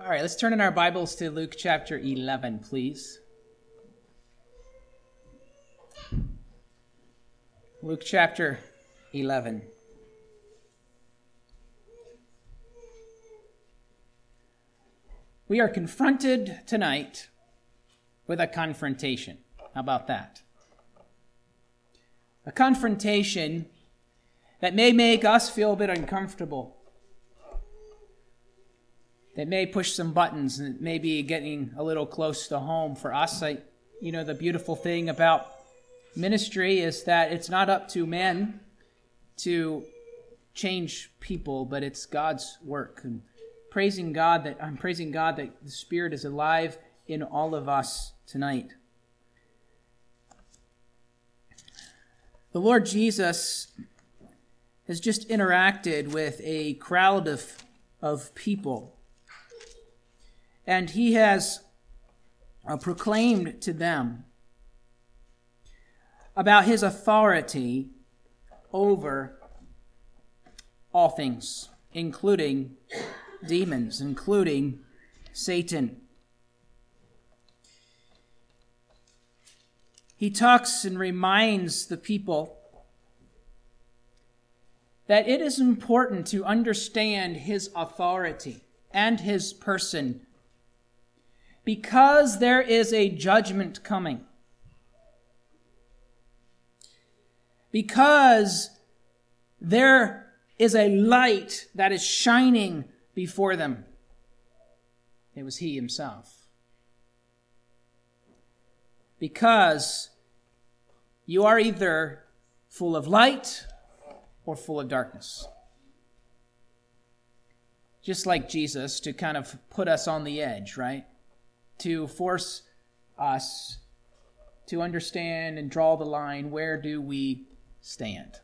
All right, let's turn in our Bibles to Luke chapter 11, please. Luke chapter 11. We are confronted tonight with a confrontation. How about that? A confrontation that may make us feel a bit uncomfortable. That may push some buttons and it may be getting a little close to home for us. The beautiful thing about ministry is that it's not up to men to change people, but it's God's work. And I'm praising God that the Spirit is alive in all of us tonight. The Lord Jesus has just interacted with a crowd of people. And he has proclaimed to them about his authority over all things, including demons, including Satan. He talks and reminds the people that it is important to understand his authority and his person, because there is a judgment coming. Because there is a light that is shining before them. It was he himself. Because you are either full of light or full of darkness. Just like Jesus, to kind of put us on the edge, right? To force us to understand and draw the line, where do we stand?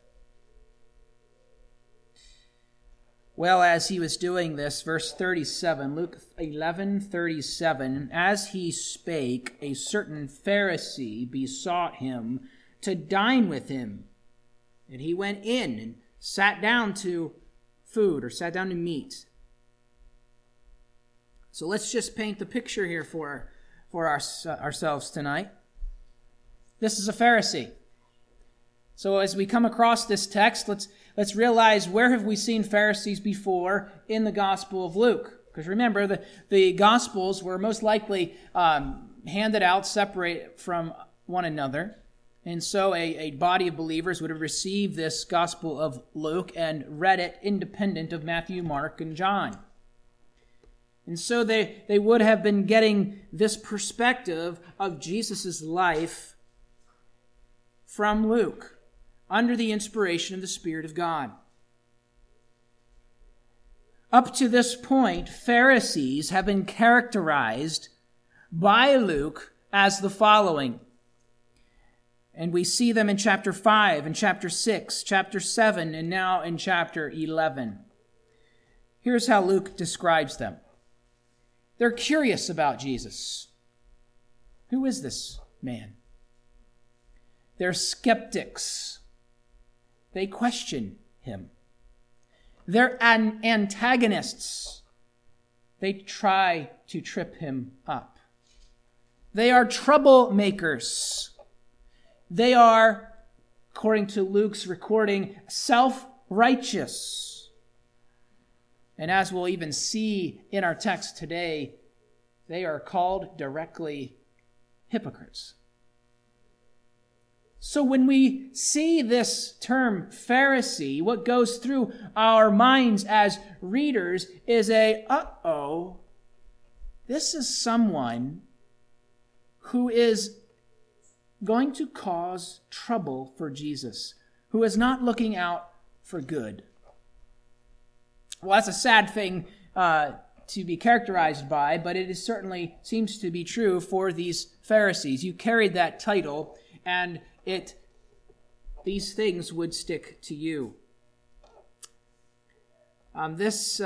Well, as he was doing this, verse 37, Luke 11:37, as he spake, a certain Pharisee besought him to dine with him. And he went in and sat down to food, or sat down to meat. So let's just paint the picture here for ourselves tonight. This is a Pharisee. So as we come across this text, let's realize, where have we seen Pharisees before in the Gospel of Luke? Because remember, the Gospels were most likely handed out separate from one another. And so a body of believers would have received this Gospel of Luke and read it independent of Matthew, Mark, and John. And so they would have been getting this perspective of Jesus' life from Luke, under the inspiration of the Spirit of God. Up to this point, Pharisees have been characterized by Luke as the following. And we see them in chapter 5, and chapter 6, chapter 7, and now in chapter 11. Here's how Luke describes them. They're curious about Jesus. Who is this man? They're skeptics. They question him. They're antagonists. They try to trip him up. They are troublemakers. They are, according to Luke's recording, self-righteous. And as we'll even see in our text today, they are called directly hypocrites. So when we see this term Pharisee, what goes through our minds as readers is this is someone who is going to cause trouble for Jesus, who is not looking out for good. Well, that's a sad thing to be characterized by, but it certainly seems to be true for these Pharisees. You carried that title, and these things would stick to you. This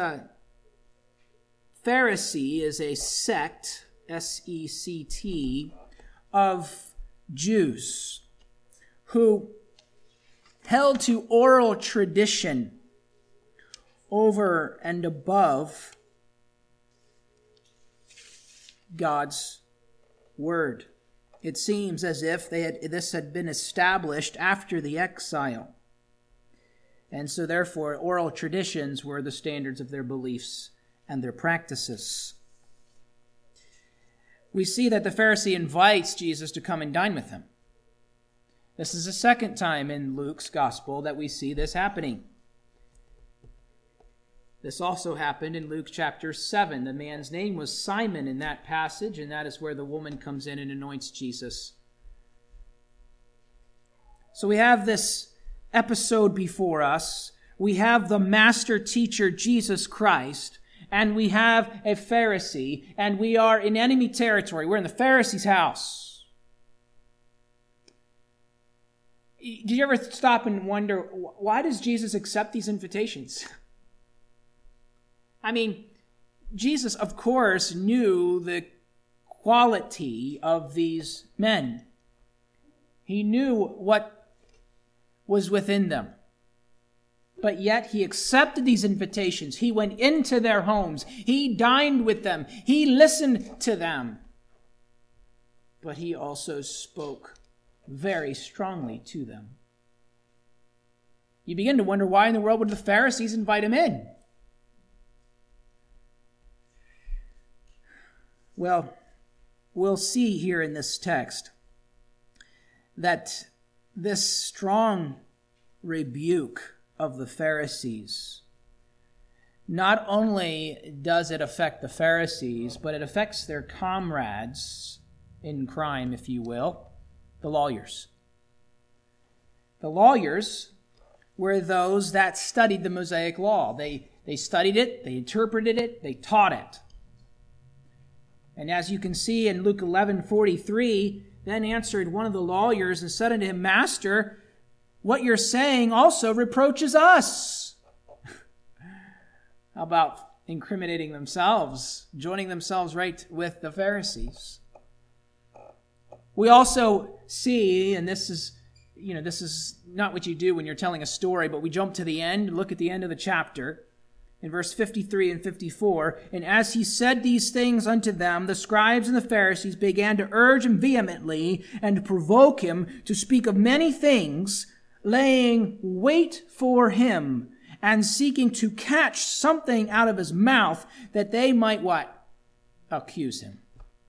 Pharisee is a sect, S-E-C-T, of Jews who held to oral tradition over and above God's word. It seems as if this had been established after the exile. And so therefore, oral traditions were the standards of their beliefs and their practices. We see that the Pharisee invites Jesus to come and dine with him. This is the second time in Luke's gospel that we see this happening. This also happened in Luke chapter 7. The man's name was Simon in that passage, and that is where the woman comes in and anoints Jesus. So we have this episode before us. We have the master teacher, Jesus Christ, and we have a Pharisee, and we are in enemy territory. We're in the Pharisee's house. Did you ever stop and wonder, why does Jesus accept these invitations? I mean, Jesus, of course, knew the quality of these men. He knew what was within them. But yet he accepted these invitations. He went into their homes. He dined with them. He listened to them. But he also spoke very strongly to them. You begin to wonder, why in the world would the Pharisees invite him in? Well, we'll see here in this text that this strong rebuke of the Pharisees, not only does it affect the Pharisees, but it affects their comrades in crime, if you will, the lawyers. The lawyers were those that studied the Mosaic Law. They studied it, they interpreted it, they taught it. And as you can see in Luke 11:43, then answered one of the lawyers and said unto him, Master, what you're saying also reproaches us. How about incriminating themselves, joining themselves right with the Pharisees? We also see, and this is not what you do when you're telling a story, but we jump to the end, look at the end of the chapter. In verse 53 and 54, and as he said these things unto them, the scribes and the Pharisees began to urge him vehemently and to provoke him to speak of many things, laying wait for him and seeking to catch something out of his mouth that they might what? Accuse him.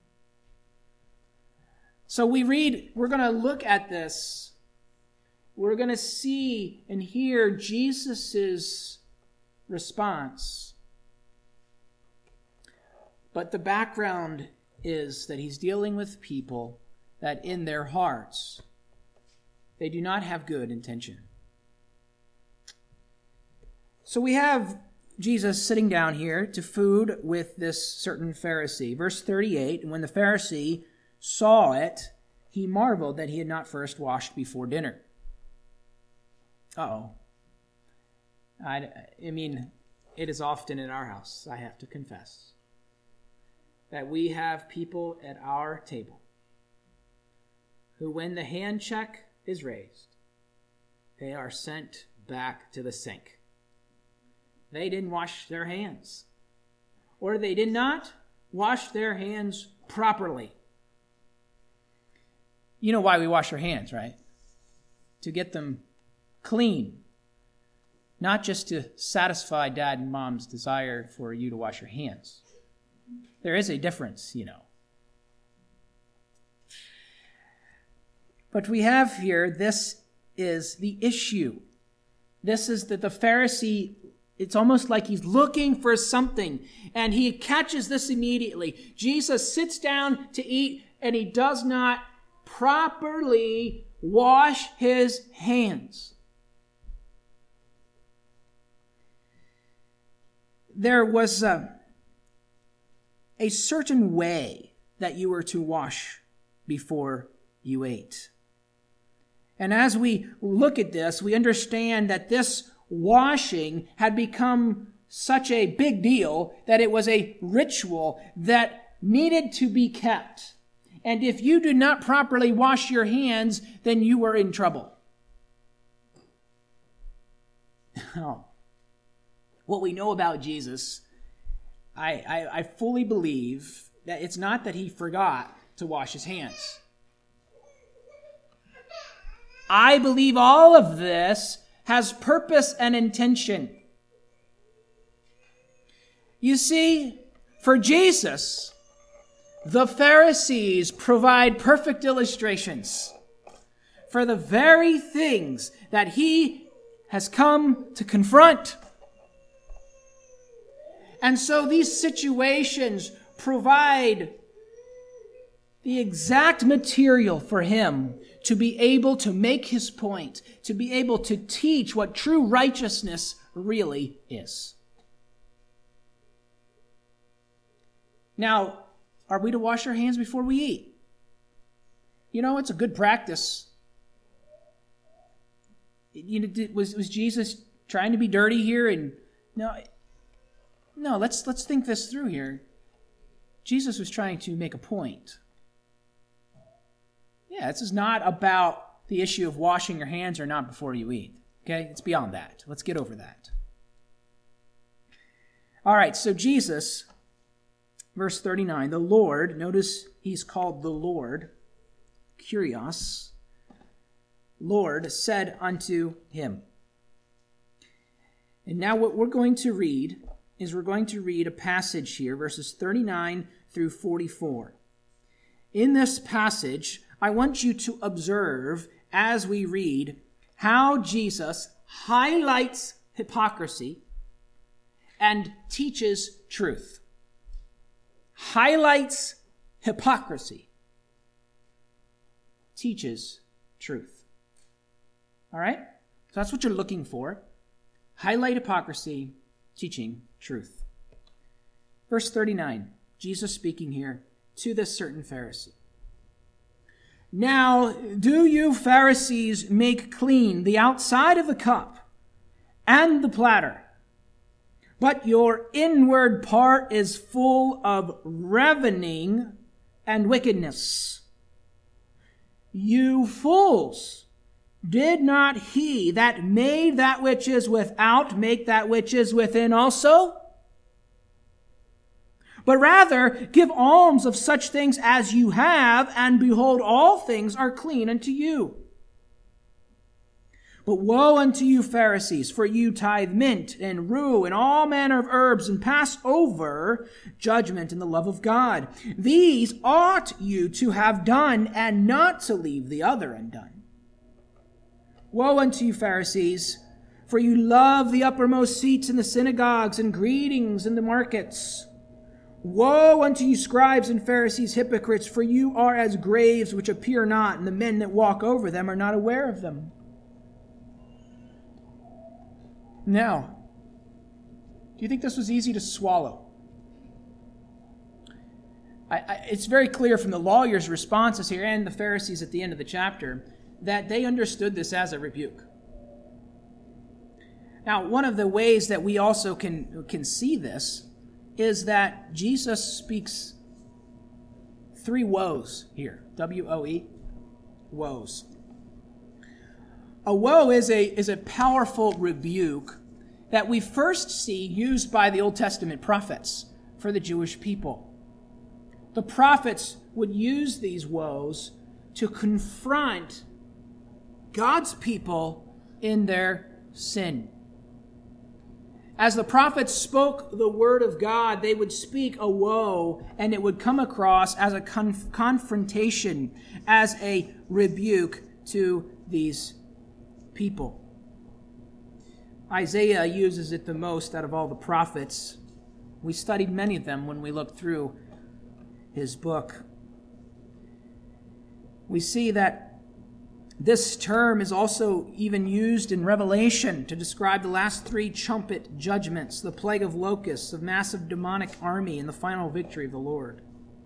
So we're going to look at this. We're going to see and hear Jesus's response. But the background is that he's dealing with people that in their hearts, they do not have good intention. So we have Jesus sitting down here to food with this certain Pharisee. Verse 38, and when the Pharisee saw it, he marveled that he had not first washed before dinner. Uh-oh. I mean, it is often in our house, I have to confess, that we have people at our table who, when the hand check is raised, they are sent back to the sink. They didn't wash their hands, or they did not wash their hands properly. You know why we wash our hands, right? To get them clean. Not just to satisfy dad and mom's desire for you to wash your hands. There is a difference, you know. But we have here, this is the issue. This is that the Pharisee, it's almost like he's looking for something, and he catches this immediately. Jesus sits down to eat, and he does not properly wash his hands. There was a certain way that you were to wash before you ate. And as we look at this, we understand that this washing had become such a big deal that it was a ritual that needed to be kept. And if you did not properly wash your hands, then you were in trouble. Oh. What we know about Jesus, I fully believe that it's not that he forgot to wash his hands. I believe all of this has purpose and intention. You see, for Jesus, the Pharisees provide perfect illustrations for the very things that he has come to confront. And so these situations provide the exact material for him to be able to make his point, to be able to teach what true righteousness really is. Now, are we to wash our hands before we eat? You know, it's a good practice. Was Jesus trying to be dirty here? And no. Let's think this through here. Jesus was trying to make a point. Yeah, this is not about the issue of washing your hands or not before you eat. Okay, it's beyond that. Let's get over that. All right, so Jesus, verse 39, the Lord, notice he's called the Lord, Kyrios, Lord, said unto him. And now what we're going to read is we're going to read a passage here, verses 39 through 44. In this passage, I want you to observe as we read how Jesus highlights hypocrisy and teaches truth. Highlights hypocrisy, teaches truth. All right? So that's what you're looking for. Highlight hypocrisy, teaching truth. Verse 39, Jesus speaking here to this certain Pharisee. Now, do you Pharisees make clean the outside of the cup and the platter, but your inward part is full of ravening and wickedness. You fools, did not he that made that which is without make that which is within also? But rather give alms of such things as you have, and behold, all things are clean unto you. But woe unto you, Pharisees, for you tithe mint and rue and all manner of herbs, and pass over judgment and the love of God. These ought you to have done, and not to leave the other undone. Woe unto you, Pharisees, for you love the uppermost seats in the synagogues and greetings in the markets. Woe unto you, scribes and Pharisees, hypocrites, for you are as graves which appear not, and the men that walk over them are not aware of them. Now, do you think this was easy to swallow? It's very clear from the lawyer's responses here and the Pharisees at the end of the chapter that they understood this as a rebuke. Now, one of the ways that we also can see this is that Jesus speaks three woes here. W-O-E, woes. A woe is a powerful rebuke that we first see used by the Old Testament prophets for the Jewish people. The prophets would use these woes to confront God's people in their sin. As the prophets spoke the word of God, they would speak a woe, and it would come across as a confrontation, as a rebuke to these people. Isaiah uses it the most out of all the prophets. We studied many of them when we looked through his book. We see that this term is also even used in Revelation to describe the last three trumpet judgments, the plague of locusts, the massive demonic army, and the final victory of the Lord.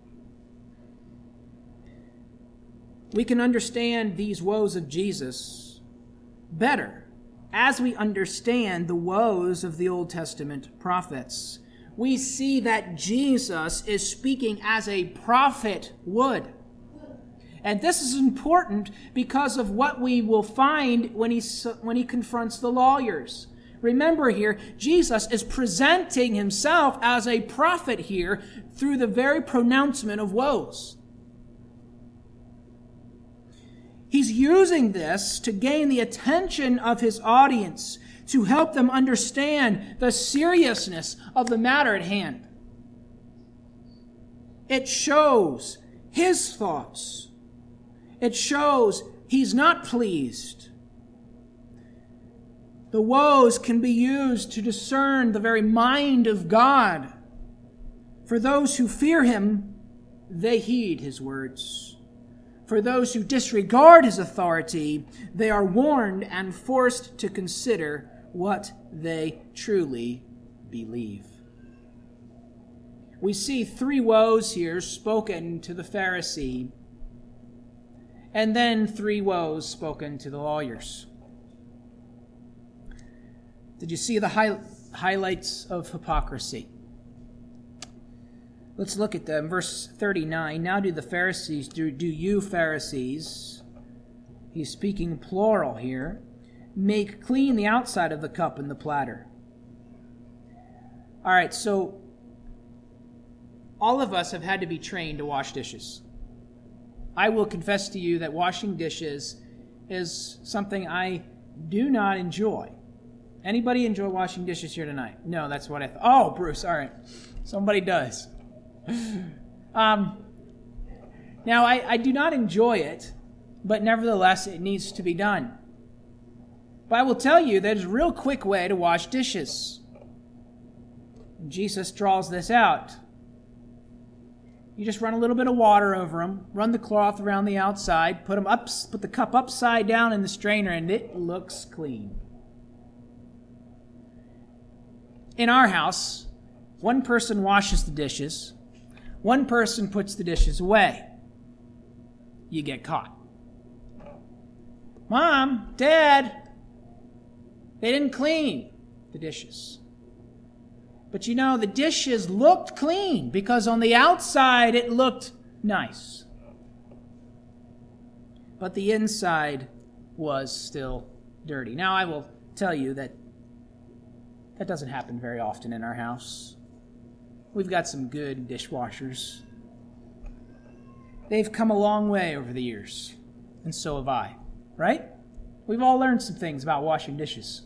We can understand these woes of Jesus better as we understand the woes of the Old Testament prophets. We see that Jesus is speaking as a prophet would. And this is important because of what we will find when he confronts the lawyers. Remember here, Jesus is presenting himself as a prophet here through the very pronouncement of woes. He's using this to gain the attention of his audience, to help them understand the seriousness of the matter at hand. It shows his thoughts. It shows he's not pleased. The woes can be used to discern the very mind of God. For those who fear him, they heed his words. For those who disregard his authority, they are warned and forced to consider what they truly believe. We see 3 woes here spoken to the Pharisee, and then 3 woes spoken to the lawyers. Did you see the highlights of hypocrisy? Let's look at them. Verse 39, now do the Pharisees, do you Pharisees, he's speaking plural here, make clean the outside of the cup and the platter. All right, so all of us have had to be trained to wash dishes. I will confess to you that washing dishes is something I do not enjoy. Anybody enjoy washing dishes here tonight? No, that's what I thought. Oh, Bruce, all right. Somebody does. Now, I do not enjoy it, but nevertheless, it needs to be done. But I will tell you, there's a real quick way to wash dishes. Jesus draws this out. You just run a little bit of water over them, run the cloth around the outside, put the cup upside down in the strainer, and it looks clean. In our house, one person washes the dishes, one person puts the dishes away. You get caught. Mom, Dad, they didn't clean the dishes. But you know, the dishes looked clean because on the outside it looked nice. But the inside was still dirty. Now, I will tell you that doesn't happen very often in our house. We've got some good dishwashers. They've come a long way over the years, and so have I, right? We've all learned some things about washing dishes.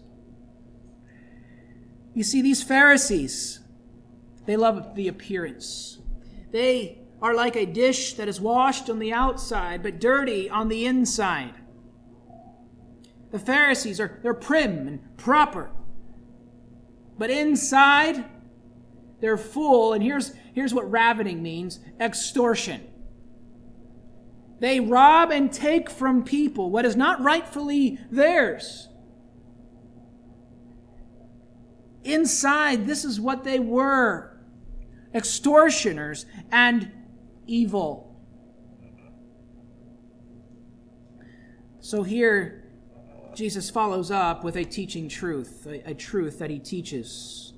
You see, these Pharisees, they love the appearance. They are like a dish that is washed on the outside, but dirty on the inside. The Pharisees they're prim and proper. But inside, they're full, and here's what ravening means: extortion. They rob and take from people what is not rightfully theirs. Inside, this is what they were: extortioners and evil. So here, Jesus follows up with a teaching truth, a truth that he teaches.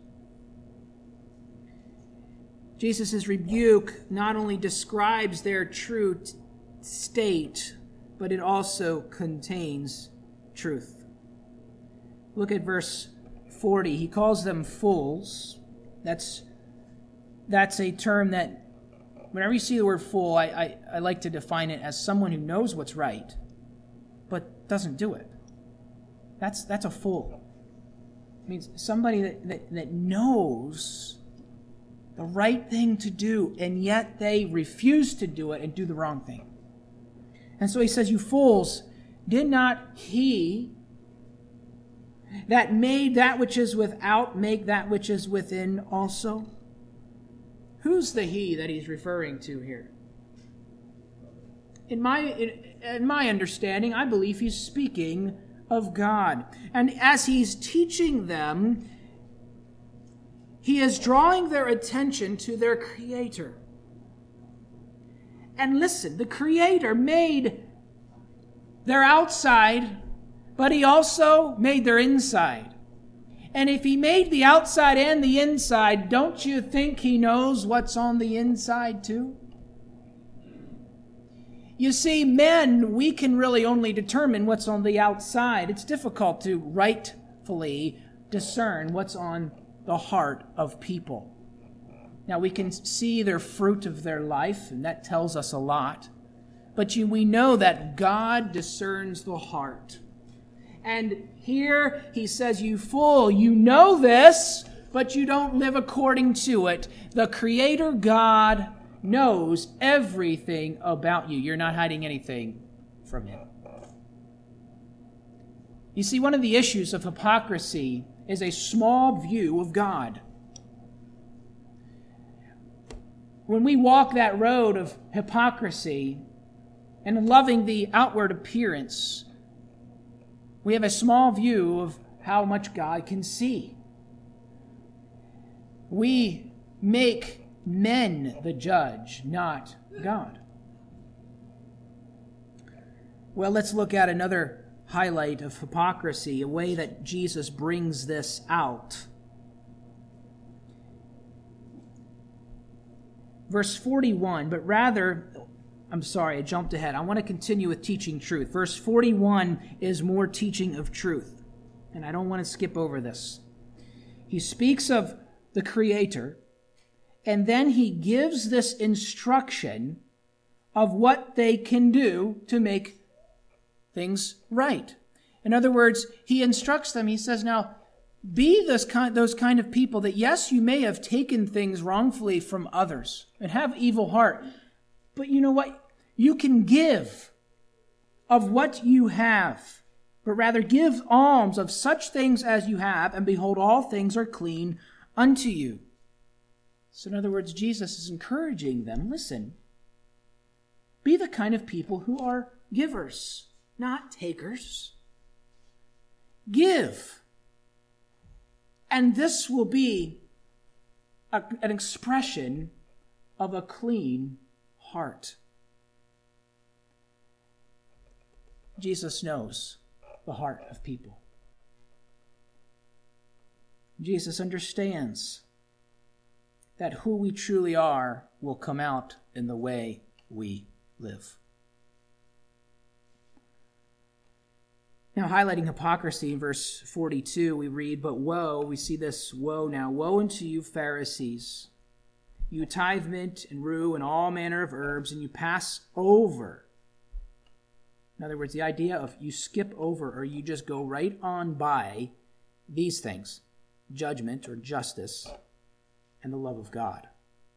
Jesus' rebuke not only describes their true state, but it also contains truth. Look at verse 40. He calls them fools. That's a term that, whenever you see the word fool, I like to define it as someone who knows what's right, but doesn't do it. That's a fool. It means somebody that knows the right thing to do, and yet they refuse to do it and do the wrong thing. And so he says, you fools, did not he that made that which is without make that which is within also? Who's the he that he's referring to here? In my understanding, I believe he's speaking of God. And as he's teaching them, he is drawing their attention to their Creator. And listen, the Creator made their outside, but he also made their inside. And if he made the outside and the inside, don't you think he knows what's on the inside too? You see, men, we can really only determine what's on the outside. It's difficult to rightfully discern what's on the heart of people. Now, we can see their fruit of their life, and that tells us a lot. But we know that God discerns the heart. And here he says, you fool, you know this, but you don't live according to it. The Creator God knows everything about you. You're not hiding anything from him. You see, one of the issues of hypocrisy is a small view of God. When we walk that road of hypocrisy and loving the outward appearance, we have a small view of how much God can see. We make men the judge, not God. Well, let's look at another highlight of hypocrisy, a way that Jesus brings this out. Verse 41, I jumped ahead. I want to continue with teaching truth. Verse 41 is more teaching of truth, and I don't want to skip over this. He speaks of the Creator, and then he gives this instruction of what they can do to make things right. In other words, he instructs them. He says, now, be those kind of people that, yes, you may have taken things wrongfully from others and have evil heart, but you know what? You can give of what you have, but rather give alms of such things as you have, and behold, all things are clean unto you. So in other words, Jesus is encouraging them, listen, be the kind of people who are givers, not takers. Give. And this will be an expression of a clean heart. Jesus knows the heart of people. Jesus understands that who we truly are will come out in the way we live. Now, highlighting hypocrisy in verse 42, we read, but woe, we see this woe now. Woe unto you, Pharisees! You tithe mint and rue and all manner of herbs, and you pass over. In other words, the idea of you skip over or you just go right on by these things, judgment or justice and the love of God.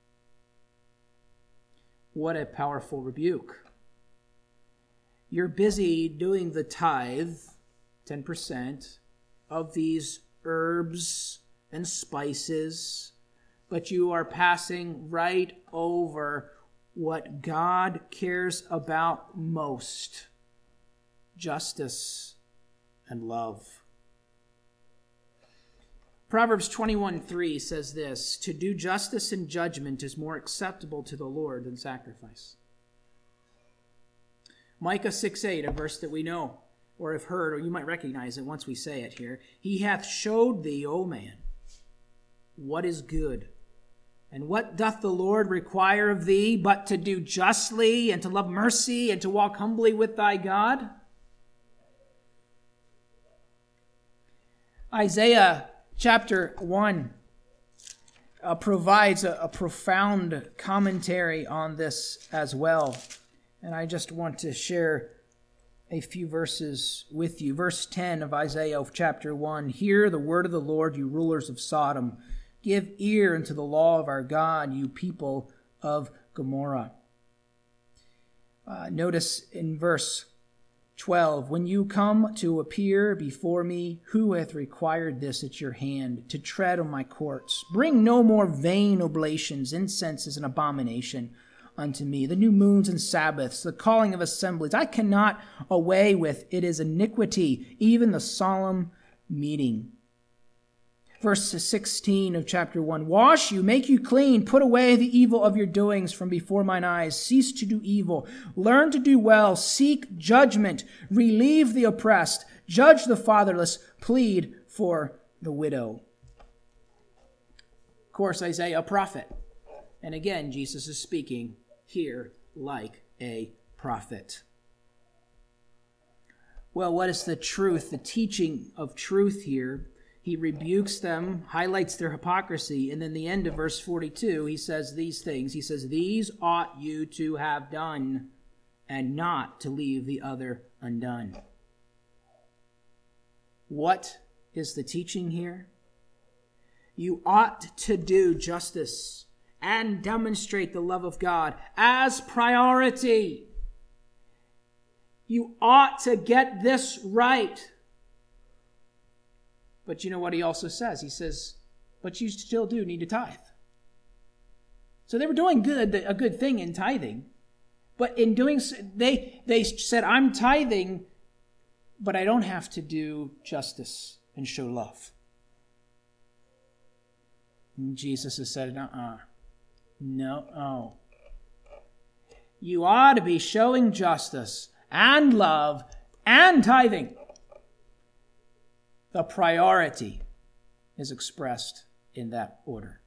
What a powerful rebuke. You're busy doing the tithe, 10%, of these herbs and spices, but you are passing right over what God cares about most, justice and love. Proverbs 21:3 says this, to do justice and judgment is more acceptable to the Lord than sacrifice. Micah 6:8, a verse that we know or have heard, or you might recognize it once we say it here. He hath showed thee, O man, what is good. And what doth the Lord require of thee but to do justly and to love mercy and to walk humbly with thy God? Isaiah chapter 1 provides a profound commentary on this as well. And I just want to share a few verses with you. Verse 10 of Isaiah chapter 1, hear the word of the Lord, you rulers of Sodom. Give ear unto the law of our God, you people of Gomorrah. Notice in verse 12, when you come to appear before me, who hath required this at your hand, to tread on my courts? Bring no more vain oblations, incense is an abomination unto me. The new moons and Sabbaths, the calling of assemblies, I cannot away with. It is iniquity, even the solemn meeting. Verse 16 of chapter 1, wash you, make you clean, put away the evil of your doings from before mine eyes. Cease to do evil, learn to do well, seek judgment, relieve the oppressed, judge the fatherless, plead for the widow. Of course, Isaiah, a prophet. And again, Jesus is speaking here like a prophet. Well, what is the truth, the teaching of truth here? he rebukes them, highlights their hypocrisy, and then the end of verse 42, he says these things. He says, "These ought you to have done, and not to leave the other undone." What is the teaching here? You ought to do justice and demonstrate the love of God as priority. You ought to get this right. But you know what he also says? He says, but you still do need to tithe. So they were doing a good thing in tithing. But in doing so, they said, I'm tithing, but I don't have to do justice and show love. And Jesus has said, no. You ought to be showing justice and love and tithing. The priority is expressed in that order.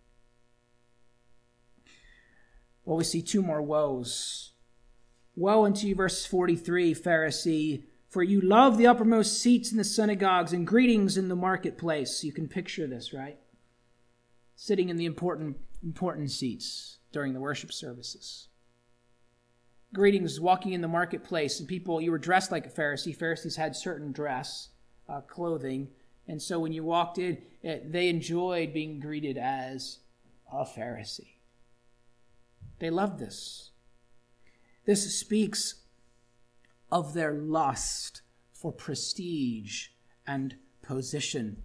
Well, we see two more woes. Woe unto you, verse 43, Pharisee, for you love the uppermost seats in the synagogues and greetings in the marketplace. You can picture this, right? Sitting in the important seats during the worship services. Greetings, walking in the marketplace, and people, you were dressed like a Pharisee. Pharisees had certain dress, clothing, and so when you walked in, they enjoyed being greeted as a Pharisee. They loved this. This speaks of their lust for prestige and position.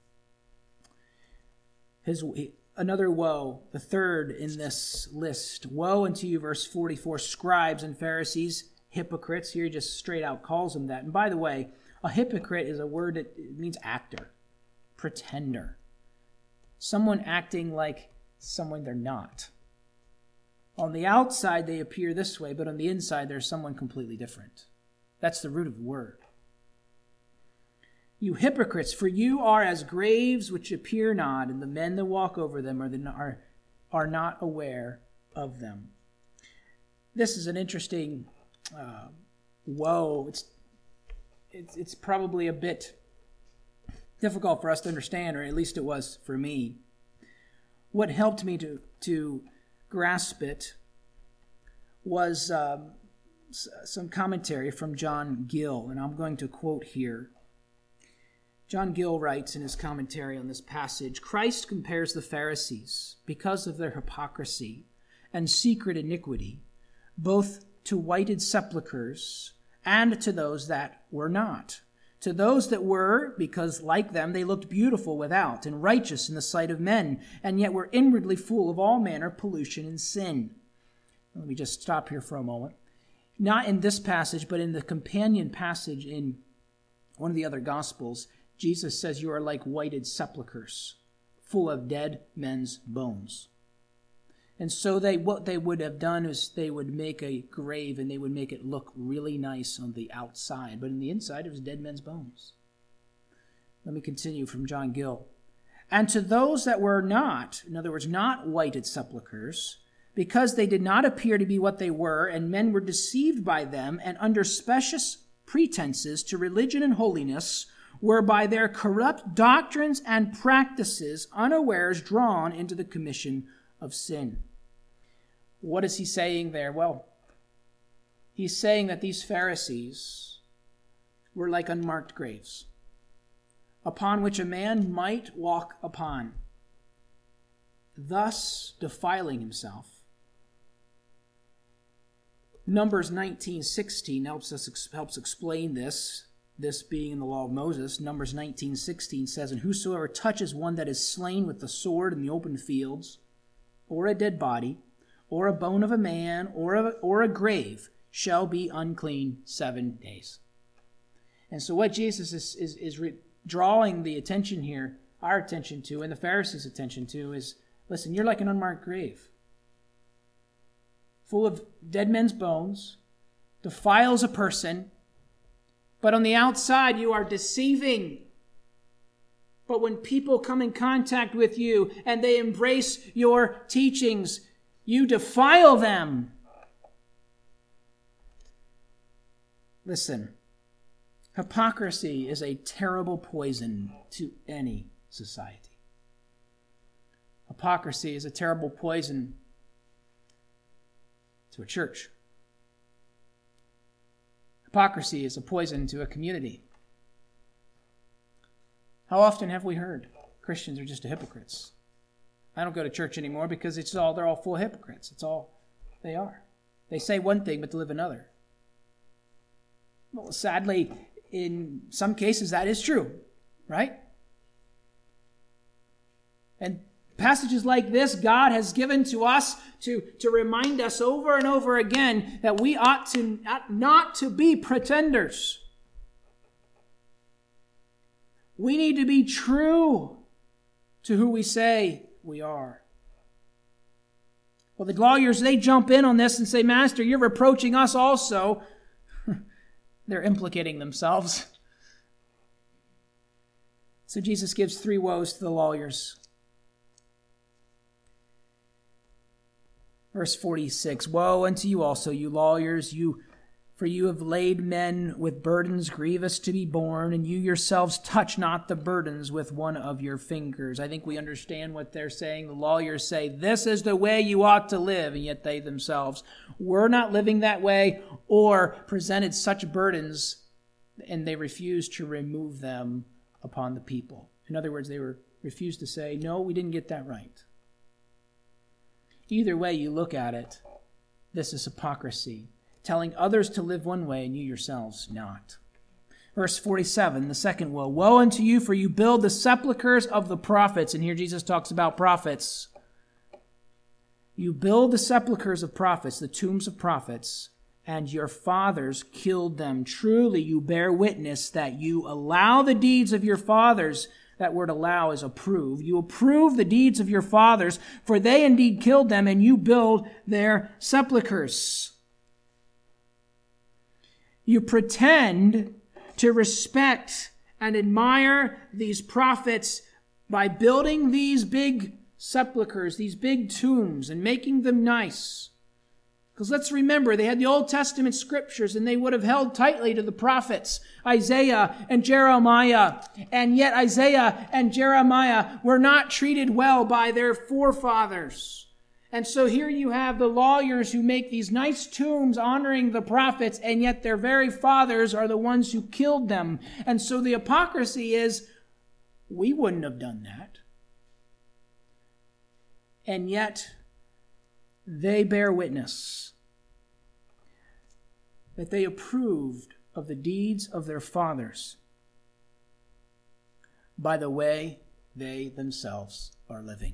Another woe, the third in this list. Woe unto you, verse 44, scribes and Pharisees, hypocrites. Here he just straight out calls them that. And by the way, a hypocrite is a word that means actor, pretender. Someone acting like someone they're not. On the outside, they appear this way, but on the inside, they're someone completely different. That's the root of the word. You hypocrites, for you are as graves which appear not, and the men that walk over them are not aware of them. This is an interesting woe. It's probably a bit difficult for us to understand, or at least it was for me. What helped me to grasp it was some commentary from John Gill, and I'm going to quote here. John Gill writes in his commentary on this passage, Christ compares the Pharisees, because of their hypocrisy and secret iniquity, both to whited sepulchres and to those that were not. To those that were, because like them they looked beautiful without and righteous in the sight of men, and yet were inwardly full of all manner of pollution and sin. Let me just stop here for a moment. Not in this passage, but in the companion passage in one of the other Gospels, Jesus says you are like whited sepulchres, full of dead men's bones. And so what they would have done is they would make a grave and they would make it look really nice on the outside, but in the inside it was dead men's bones. Let me continue from John Gill. And to those that were not, in other words, not whited sepulchres, because they did not appear to be what they were, and men were deceived by them, and under specious pretenses to religion and holiness, were by their corrupt doctrines and practices unawares drawn into the commission of sin. What is he saying there? Well, he's saying that these Pharisees were like unmarked graves, upon which a man might walk upon, thus defiling himself. Numbers 19:16 helps explain this. This being in the law of Moses, Numbers 19:16 says, And whosoever touches one that is slain with the sword in the open fields, or a dead body, or a bone of a man, or a grave, shall be unclean 7 days. And so what Jesus is drawing the attention here, our attention to, and the Pharisees' attention to, is, listen, you're like an unmarked grave, full of dead men's bones, defiles a person, but on the outside, you are deceiving. But when people come in contact with you and they embrace your teachings, you defile them. Listen, hypocrisy is a terrible poison to any society. Hypocrisy is a terrible poison to a church. Hypocrisy is a poison to a community. How often have we heard Christians are just hypocrites? I don't go to church anymore because they're all full of hypocrites. It's all they are. They say one thing but to live another. Well, sadly, in some cases that is true, right? And passages like this, God has given to us to remind us over and over again that we ought not to be pretenders. We need to be true to who we say we are. Well, the lawyers, they jump in on this and say, Master, you're reproaching us also. They're implicating themselves. So Jesus gives 3 woes to the lawyers. Verse 46, Woe unto you also, you lawyers, for you have laid men with burdens grievous to be borne, and you yourselves touch not the burdens with one of your fingers. I think we understand what they're saying. The lawyers say, this is the way you ought to live, and yet they themselves were not living that way or presented such burdens, and they refused to remove them upon the people. In other words, they refused to say, no, we didn't get that right. Either way you look at it, this is hypocrisy, telling others to live one way and you yourselves not. Verse 47, the second woe. Woe unto you, for you build the sepulchres of the prophets. And here Jesus talks about prophets. You build the sepulchres of prophets, the tombs of prophets, and your fathers killed them. Truly you bear witness that you allow the deeds of your fathers. That word allow is approve. You approve the deeds of your fathers, for they indeed killed them, and you build their sepulchres. You pretend to respect and admire these prophets by building these big sepulchres, these big tombs, and making them nice. Because let's remember, they had the Old Testament scriptures, and they would have held tightly to the prophets, Isaiah and Jeremiah. And yet Isaiah and Jeremiah were not treated well by their forefathers. And so here you have the lawyers who make these nice tombs honoring the prophets, and yet their very fathers are the ones who killed them. And so the hypocrisy is, we wouldn't have done that. And yet they bear witness that they approved of the deeds of their fathers by the way they themselves are living.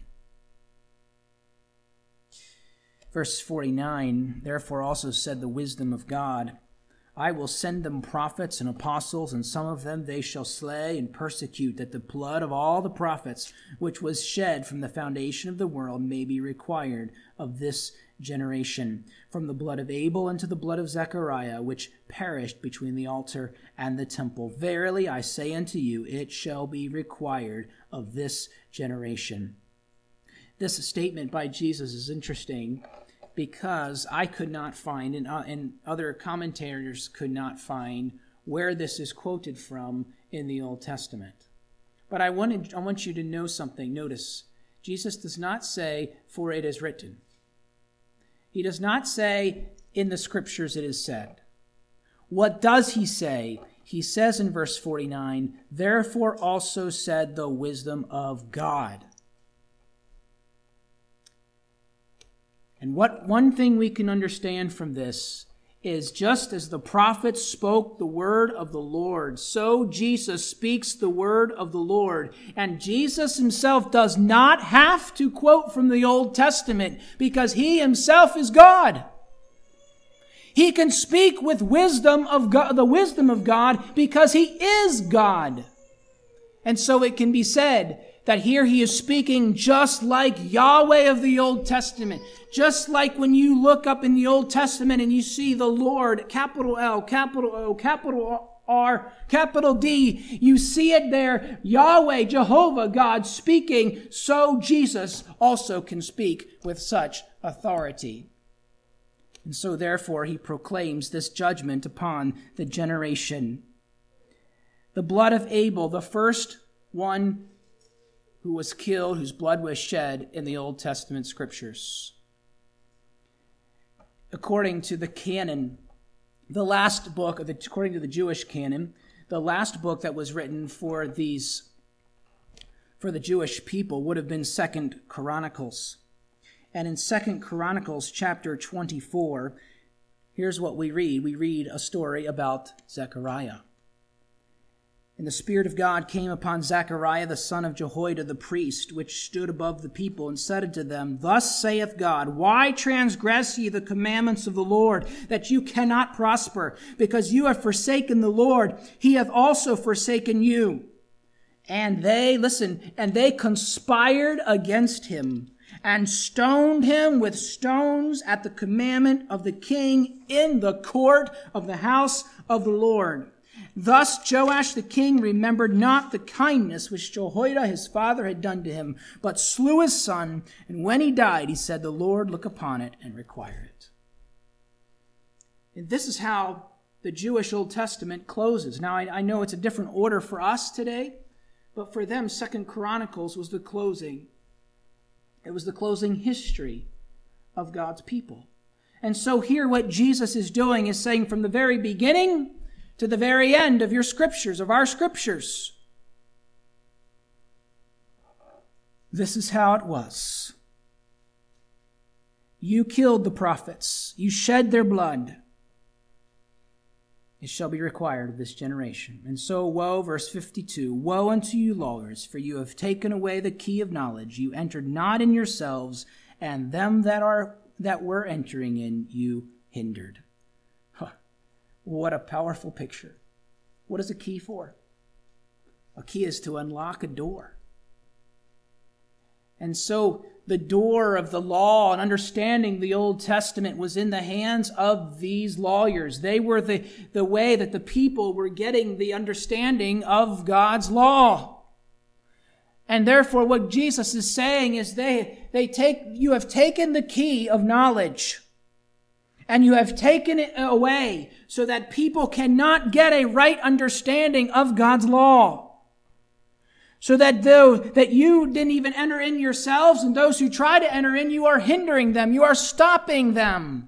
Verse 49, Therefore also said the wisdom of God, I will send them prophets and apostles, and some of them they shall slay and persecute, that the blood of all the prophets which was shed from the foundation of the world may be required of this generation, from the blood of Abel unto the blood of Zechariah, which perished between the altar and the temple. Verily I say unto you, it shall be required of this generation. This statement by Jesus is interesting because I could not find, and other commentators could not find, where this is quoted from in the Old Testament. But I want you to know something. Notice, Jesus does not say, for it is written. He does not say, in the scriptures it is said. What does he say? He says in verse 49, Therefore also said the wisdom of God. And one thing we can understand from this is, just as the prophets spoke the word of the Lord, so Jesus speaks the word of the Lord. And Jesus himself does not have to quote from the Old Testament because he himself is God. He can speak with wisdom of God, the wisdom of God, because he is God. And so it can be said that here he is speaking just like Yahweh of the Old Testament. Just like when you look up in the Old Testament and you see the Lord, capital L, capital O, capital R, capital D, you see it there, Yahweh, Jehovah, God speaking, so Jesus also can speak with such authority. And so therefore he proclaims this judgment upon the generation. The blood of Abel, the first one who was killed, whose blood was shed in the Old Testament scriptures. According to the canon, the last book, according to the Jewish canon, the last book that was written for the Jewish people would have been 2 Chronicles. And in 2 Chronicles chapter 24, here's what we read. We read a story about Zechariah. And the Spirit of God came upon Zechariah, the son of Jehoiada the priest, which stood above the people, and said unto them, Thus saith God, Why transgress ye the commandments of the Lord, that you cannot prosper? Because you have forsaken the Lord, he hath also forsaken you. And they conspired against him, and stoned him with stones at the commandment of the king in the court of the house of the Lord. Thus Joash the king remembered not the kindness which Jehoiada his father had done to him, but slew his son, and when he died, he said, The Lord look upon it and require it. And this is how the Jewish Old Testament closes. Now, I know it's a different order for us today, but for them, 2 Chronicles was the closing. It was the closing history of God's people. And so here what Jesus is doing is saying from the very beginning to the very end of your scriptures, of our scriptures, this is how it was. You killed the prophets. You shed their blood. It shall be required of this generation. And so woe, verse 52, Woe unto you lawyers, for you have taken away the key of knowledge. You entered not in yourselves, and them that were entering in you hindered. What a powerful picture. What is a key for? A key is to unlock a door. And so the door of the law and understanding the Old Testament was in the hands of these lawyers. They were the way that the people were getting the understanding of God's law. And therefore what Jesus is saying is you have taken the key of knowledge and you have taken it away so that people cannot get a right understanding of God's law. So that you didn't even enter in yourselves, and those who try to enter in, you are hindering them. You are stopping them.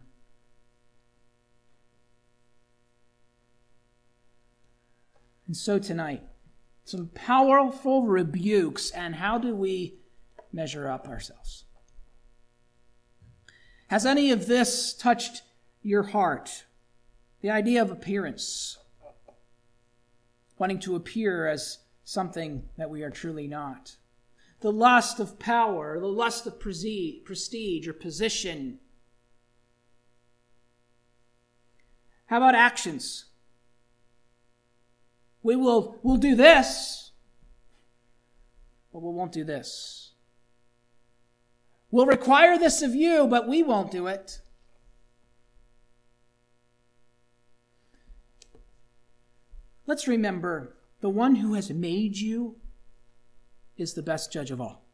And so tonight, some powerful rebukes, and how do we measure up ourselves? Has any of this touched your heart? The idea of appearance, wanting to appear as something that we are truly not. The lust of power, the lust of prestige or position. How about actions? We'll do this, but we won't do this. We'll require this of you, but we won't do it. Let's remember, the one who has made you is the best judge of all.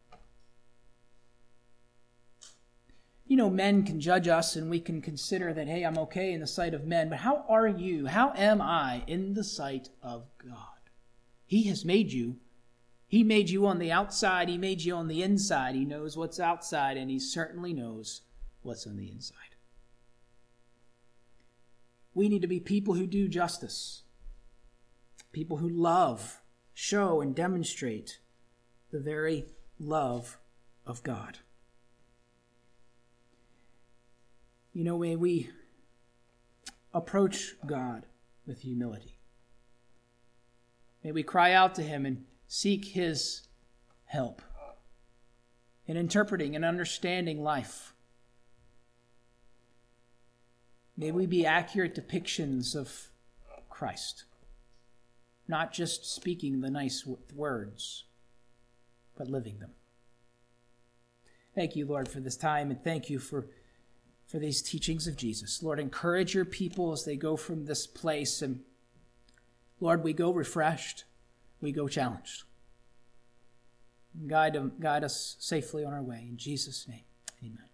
You know, men can judge us and we can consider that, hey, I'm okay in the sight of men, but how are you? How am I in the sight of God? He has made you. He made you on the outside. He made you on the inside. He knows what's outside, and he certainly knows what's on the inside. We need to be people who do justice. People who love, show, and demonstrate the very love of God. You know, may we approach God with humility. May we cry out to him and seek his help in interpreting and understanding life. May we be accurate depictions of Christ. Not just speaking the nice words, but living them. Thank you, Lord, for this time, and thank you for these teachings of Jesus. Lord, encourage your people as they go from this place, and Lord, we go refreshed, we go challenged. Guide us safely on our way. In Jesus' name, amen.